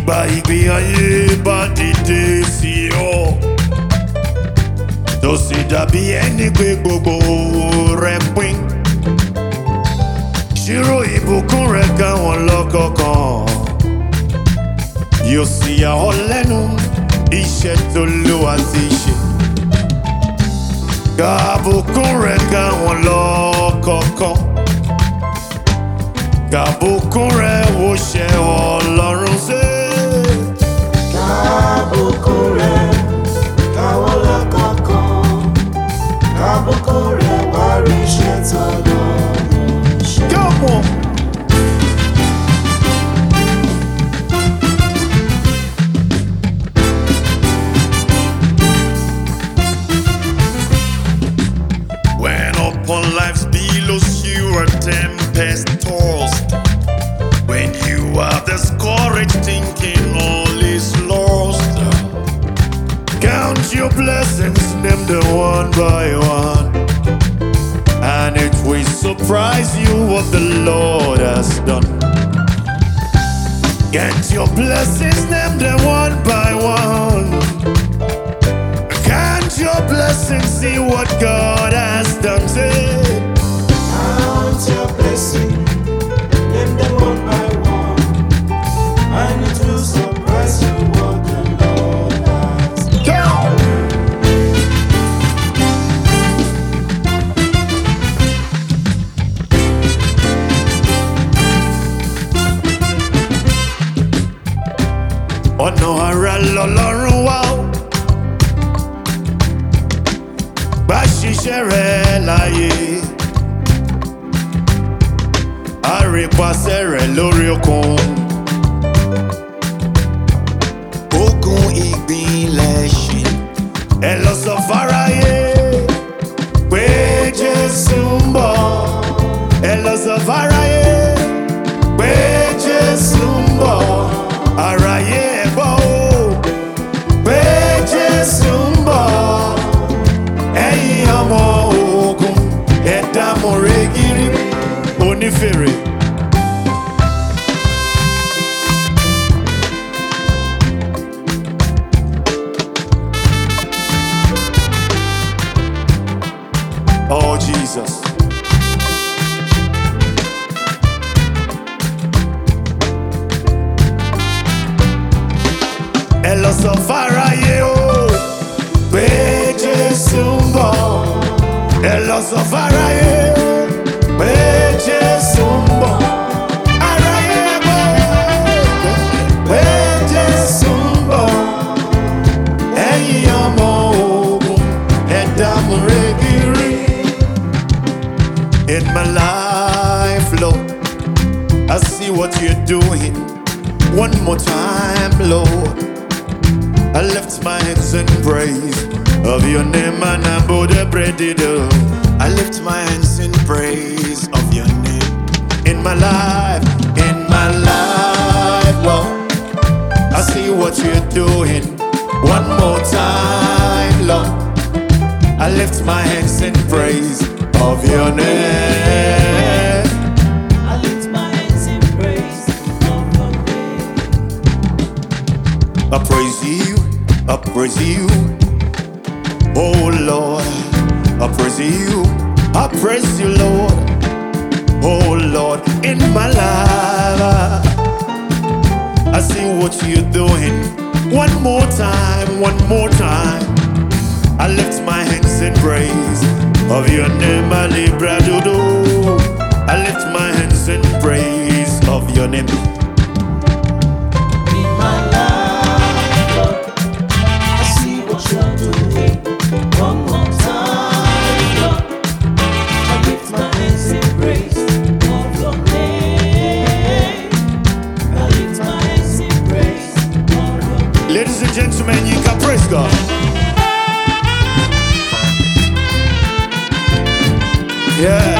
Ìgbà ìgbé ayé bá dìde sí ọ, tó sì dàbí ẹni pé gbogbo rẹ̀ pín. Ṣírò ìbùkún rẹ̀ káwọn lọ́kọ̀ọ̀kan, yóò sì yà ọ́ lẹ́nu iṣẹ́ tó lówà ti ṣe. Ká bùkún rẹ̀ káwọn lọ́kọ̀ọ̀kan, ká bùkún rẹ̀ wò ṣẹ́ Ọlọ́run ṣe. Ká bùkún rẹ̀ káwọn lọ́kọ̀ọ̀kan, ká bùkún rẹ̀ wá rí iṣẹ́ t'Ọlọ́run ṣe. Come on. When upon life's billows you are tempest tossed, when you are discouraged thinking all is lost, count your blessings, name them one by one, and it will surprise you what the Lord has done. Count your blessings, name them one by one. Count your blessings, see what God has done. Say, Count your blessing, name them one by one, and it will surprise you what the Lord has done. ọ̀nà ara lọ́lọ́run wá o, bá ṣiṣẹ́ rẹ̀ láyé, àrèpàṣẹ rẹ̀ lórí okun. Ogun ìgbìnlẹ̀ ṣe, ẹ lọ sọ fáráyé pé Jésù ń bọ̀. Ẹ lọ sọ fáráyé pé Jésù ń bọ̀. Aráyé ẹ gbọ́ o, pé Jésù ń bọ̀. Ẹ̀yin ọmọ ogun, ẹ dámọ̀rẹ́ gírí onífèrè. Oh Jesus. Ẹ lọ sọ fáráyé o, pé Jésù ń bọ̀. Ẹ lọ sọ fáráyé pé Jésù ń bọ̀. Aráyé ẹ gbọ́ pé Jésù ń bọ̀. Ẹ̀yin ọmọ ogun, ẹ dámọ̀rẹ́ gírí. In my life, Lord, I see what you're doing. One more time, Lord, I lift my hands in praise of your name, and I bow the bread. I lift my hands in praise of your name. In my life, Lord, I see what you're doing. One more time, Lord, I lift my hands in praise of your name. I lift my hands in praise of your name. I praise you, I praise you, oh Lord. I praise you, I praise you, Lord. Oh Lord, in my life, I see what you're doing. One more time, one more time. I lift my hands in praise of your name, Alibra Dodo. I lift my hands in praise of your name. In my life, Lord, I see what you're doing. One more time, Lord, I lift my hands in praise of your name. I lift my hands in praise of your name. Ladies and gentlemen, you can praise God. Yeah.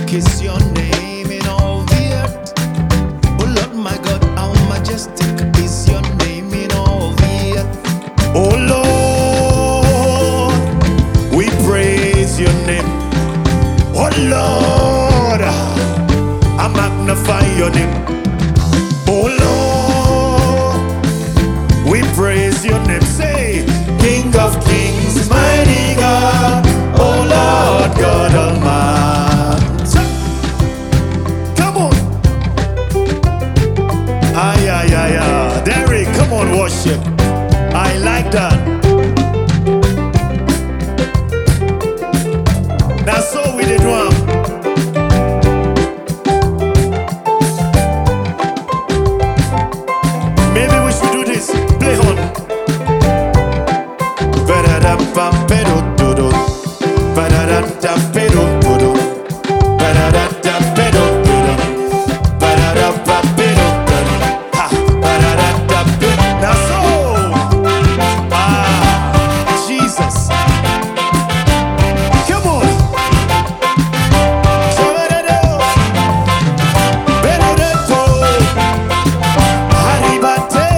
majestic is your name in all the earth. Oh Lord my God, how majestic is your name in all the earth. Oh Lord, we praise your name. Oh Lord, I magnify your name. Oh Lord, we praise your name. Say, King of Kings, mighty God. Oh Lord God Almighty. Come on. Ay, ay, ay, ay. Derek, come on, worship. I like that. Now so we did one. Maybe we should do this. Play on. Ba-da-da-bam-pe-do-do-do. Ba-da-da-da-pe-do-do-do. Ba-da-da-da-pe-do-do-do. Ba-da-da-ba-pe-do-do-do. Ha! Ba-da-da-da-pe. Now so. Jesus. Come on. Shabba-da-do. Be-do-do-do. Haribate.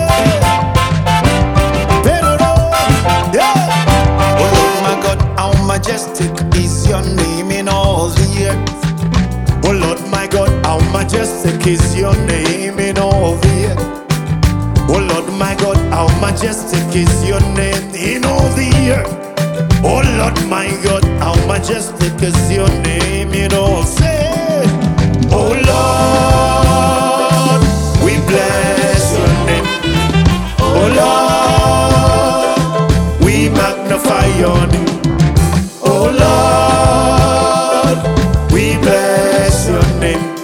Be-do-do. Yeah. Oh Lord my God, how majestic is your name in all the earth. Oh Lord my God, how majestic is your name in all the earth. Oh Lord my God, how majestic is your name in all the earth. Oh Lord my God, how majestic is your name in all. Say, oh Lord, we bless your name. Oh Lord, we magnify your name. Oh Lord, we bless your name.